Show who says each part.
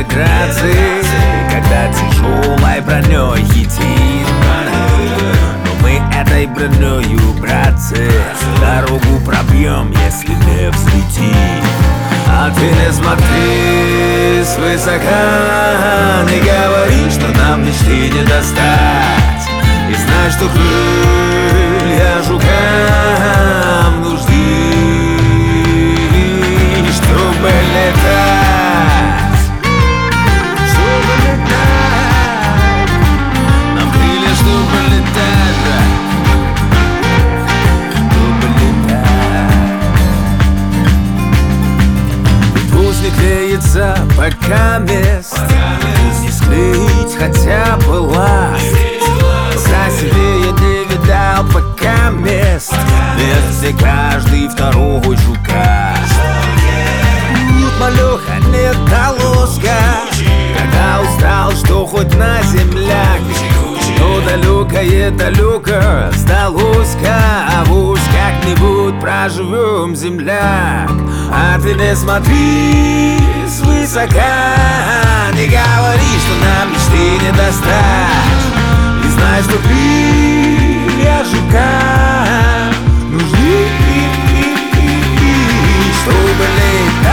Speaker 1: грации, когда тяжелой броней хитит. Но мы этой бронею, братцы, дорогу пробьем, если не взлетит. А ты не смотри свысока, не говори, что нам мечты не достать. И знай, что крылья жукам нужны, чтобы летать. Чтобы летать. Нам крылья, чтобы летать, чтобы летать. И пусть не клеится пока мест, не склеить хотя бы ласт. За себе я не видал пока мест, где каждый второй жука. Тут малеха не долоска, когда устал, что хоть на земляк. Но далеко сдалось, авось как-нибудь проживем, земляк. А ты не смотри свысока, не говори, что нам мечты не достать. И знай, что крылья жука нужны, чтобы лететь.